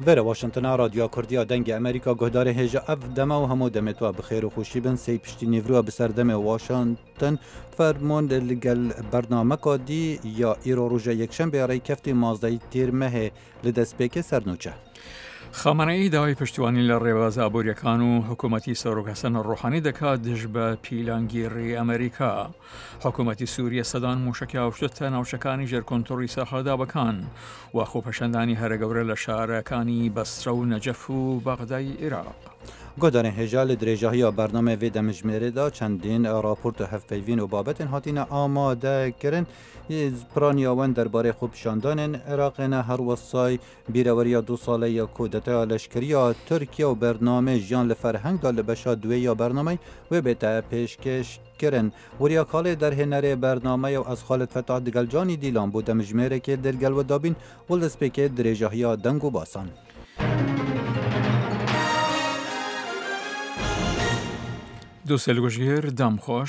وره واشنطن رادیو کردیا دنگ امریکا گهدار هجا اف دما و همو دمتوا بخیر و خوشی بن سی پشتی نیورو بسردم واشنطن فرموند لگل برنامه کادی یا ایرو روژه یکشن بیاره کفتی مازدهی تیر مه لدسپیک سرنوچه خامنه‌ای داوای پشتیوانی لڕێباز ئابوووریەکان و حکوومەتی سەرۆک حەسەن ڕۆحانی دەکات دژ بە پیلانگیری ئەمریکا. حکوومەتی سووریە سەدان موشکی ئاوشتە ناوچەکانی ژێرکۆنتڕۆڵی سەرحەداوەکان و خۆپەشاندانی هەرە گەورە لە شارەکانی بەسرە و نەجەف و بەغدای عێراق. گودارن هجال درێژاهی برنامه وی دمجمێرە دا چندین راپورت هەفپەیوین و بابەتن هاتینە ئامادە کردن پرانیاوان درباره خوبشاندان عراقنا هر وصای بیروریا 2 ساله یا کودتا لشکریا ترکیه و برنامه جان لفرهنگ دا لبشا دوی یا برنامه و بهتا پیشکش کرن وریا کاله در هنره برنامه و از خالد فتح دگل جانی دیلان بود دمجمێرە که دلگل و دابین ولدسپیک درێژاهی دنگ و باسان. دووسێلگوژگیر دەمخۆش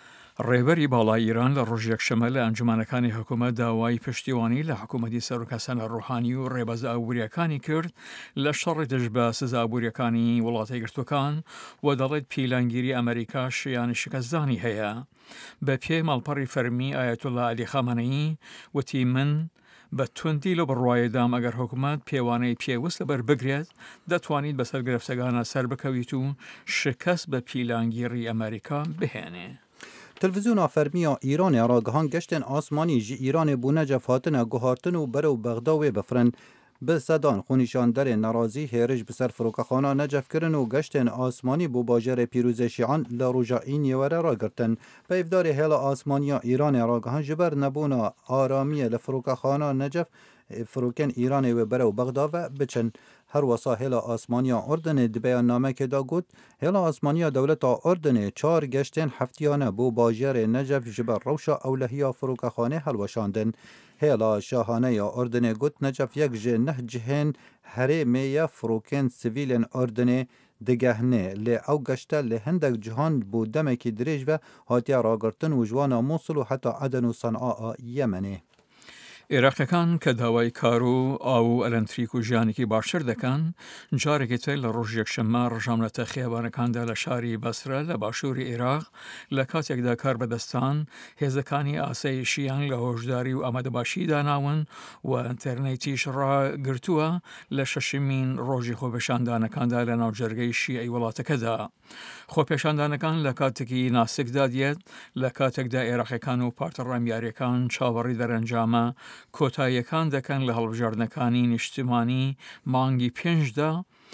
ڕێبەری باڵای ئیران لە ڕۆژ یەکشەمە لە ئەنجومەنەکانی حکوومەت داوای پشتیوانی لە حکوومەتی سەرۆک حەسەن ڕۆحانی و ڕێبەز ئابوووریەکانی کرد لە شەڕی دژ بە سزا ئابوووریەکانی وڵاتە یەکگرتووەکان و دەڵێت پیلانگیری ئەمریکا شیانی شکستدانی هەیە. بە پێی ماڵپەڕی فەرمی ئایەتوڵا عەلی خامنەئی وتی من بە توندی لە بڕوایەدام ئەگەر حکوومەت پێوانەی پێویست لەبەر بگرێت دەتوانیت بەسەر گرفتەکانە سەر بکەویت و شکست بە پیلانگیری ئەمریکا بهێنێ. تلویزیون فەرمیە ئیران ڕاگەهان گەشتن ئاسمانی ji ئیرانê bûne cefatine guhartin û bere û Bexdawê bifrin. Bi sedan xûnîşanderên nerazî hêrij bi ser firokexana necefkirin û geştên asmanî bû bajarê Pîrûzê Şîan li rûja îniyê were ragirtin. Peyvdarê hêla asmaniya Îranê ragihan ji ber nebûna aramiyê li firokexana necef فرۆکên Îranê wê bere û Bexda ve biçin. Her wesa hêla asmaniya Ordinê di beyannamekê da got, hêla asmaniya dewleta Ordinê 4 geştên heftiyane bû bajarê Necef ji ber rewşa ewlehiya firokexanê helweşandin. Hêla şahaneya Ordinê got Necef yek ji neh cihên herêmê ye firokên sivîlên Ordinê digehne lê ew geşte li hindek cihan bû demekî dirêj ve hatiye ragirtin û ji wana Mosul û heta Eden û San'a a Yemenê. عێراقیەکان کە داوای کار و ئاو و ئەلەنتریک و ژیانێکی باشتر دەکەن جارێکی تر لە ڕۆژ یەکشەممە ڕژامەتە خێبانەکاندا لە شاری بەسرە لە باشووری عێراق لە کاتێکدا کار بەدەستان هێزەکانی ئاسایشیان لە هۆشداری و ئامادەباشی داناون و ئینتەرنێتیش ڕاگرتووە لە شەشمین ڕۆژی خۆپێشاندانەکاندا لە ناوجەرگەی شیعەی وڵاتەکەدا. خۆپێشاندانەکان لە کاتێکی ناسکدا دێت لە کاتێکدا عێراقیەکان و پارتە ڕامیاریەکان چاوەڕی دەرەنجامە کۆتاییەکان دەکەن لە هەڵبژاردنەکانی نیشتیمانی مانگی 5دا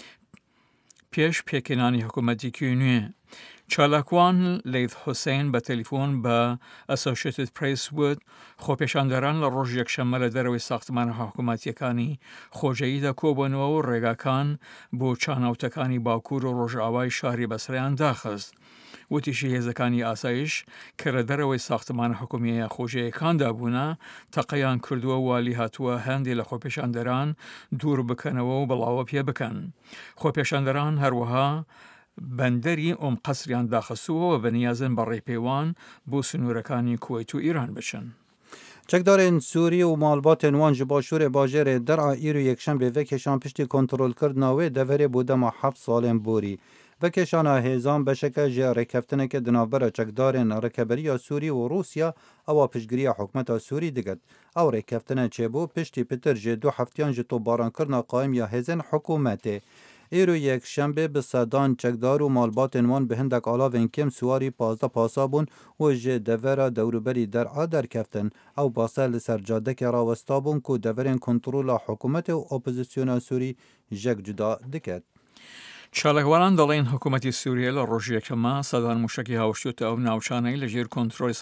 پێش پێکێنانی حکوومەتێکی نوێ. چالاکوان لەیث حوسێن بە تەلیفۆن بە ئەسۆشیێتد پرێس وت خۆپێشاندەران لە ڕۆژ یەکشەممە لە دەرەوەی ساختمانە حکوومەتیەکانی خۆجەییدا کۆبوونەوە و ڕێگاکان بۆ چاناوتەکانی باکوور و ڕۆژئاوای شاری بەسرەیان داخست. وتیشی هێزەکانی ئاسایش کە لە دەرەوەی ساختمانە حکوومیە خۆژەیەکاندا بوونە تەقەیان کردووە والی هاتووە هەندێک لە خۆپێشاندەران دوور بکەنەوە و بڵاوە پێ بکەن. خۆپێشاندەران هەروەها بەندەری قەسریان داخستووە بەنیازن بە ڕێپێوان بۆ سنوورەکانی کوێیت و ئیران بچن. چەکدارên Sûriye û malbatên wan ji başûrê bajarê Der'a îro yekşembê vekêşan piştî kontrolkirina wê deverê bû dema 7 salên borî. Vekêşana hêzan beşeke ji rêkeftineke di navbera çekdarên Rêkeberiya Sûrî û Rûsya ewa piştgiriya hikûmeta Sûrî diket. Ew rêkeftine çêbû piştî pitir ji 2 heftiyan ji topbarankirina qaîmiya hêzên hikûmetê. Îro yekşembê bi sedan çekdar û malbatên wan bi hindek alavên kêm siwarî 15 pasa bûn û ji devera dewruberî Der'a derkeftin. Ew basa li ser cadekê rawesta bûn ku deverên kontrola hikûmetê û opozisyona Sûrî jek cuda diket. چالاکوانان دەڵێن حکوومەتی سووریە لە ڕۆژ یەکەمە سەدان موشکی هاوشتوتە ئەو ناوچانەی لە ژێر کۆنتڕۆڵی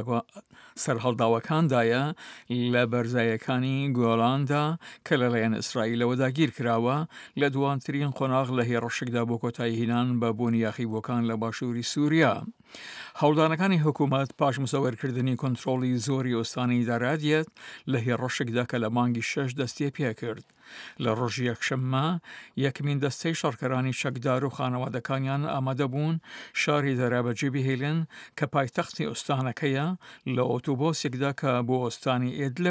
سەرهەڵداوەکاندایە لە بەرزایەکانی گۆڵاندا کە لەلایەن ئیسرائیلەوە داگیر کراوە لە دوانترین قۆناغ لە هێڕەشێکدا بۆ کۆتایی هێنان بە بوونی یاخیبووەکان لە باشووری سووریا. هەوڵدانەکانی حکوومەت پاش مسەوەرکردنی کۆنتڕۆڵی زۆری ئۆستانی دارادیەت لە هێڕەشێکدا کە لە مانگی 6 دەستی پێ کرد. لە ڕۆژی یەکشەممە یەکمین دەستەی شەڕکەرانی شەکدار و خانەوادەکانیان ئامادە بوون شاری دەرابەجێ بهێلن کە پایتەختی ئۆستانەکەیە لە ئۆتۆبۆسێکدا کە بۆ ئۆستانی ئێدلە